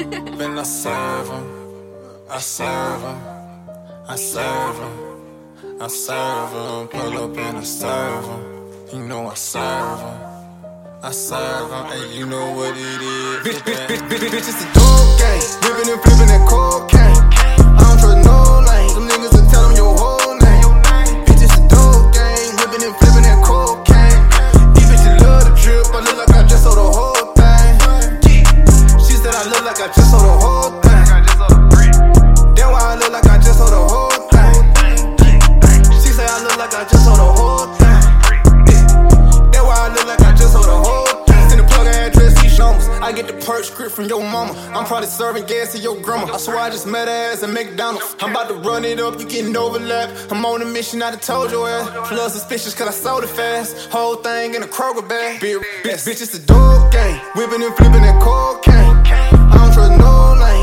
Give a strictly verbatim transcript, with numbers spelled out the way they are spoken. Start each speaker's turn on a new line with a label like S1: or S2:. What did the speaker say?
S1: Then I serve 'em, I serve 'em, I serve 'em, I serve 'em. Pull up and I serve 'em. You know I serve 'em, I serve 'em. And you know what it is. Bitch, bitch, bitch, bitch, bitch, it's a dope game. Whipping and flipping that cocaine. I don't trust no lanes. Them niggas will tell them your whole name. Bitch, it's a dope game. Whipping and flipping that cocaine. These bitches love the drip. I look like I just sold the whole thing. She said I look like I just sold the whole thing. That's why I look like I just sold the whole thing. She said I look like I just sold the whole thing. That's why I look like I just sold the whole thing. Send the plug address, these numbers. I get the perk script from your mama. I'm probably serving gas to your grandma. I swear I just met her ass at McDonald's. I'm about to run it up, you getting overlap. I'm on a mission, I done told your ass. Plus suspicious cause I sold it fast. Whole thing in a Kroger bag. Bitch, bitch, bitch, it's a dope game. Whipping and flipping that cocaine. I don't trust no lane.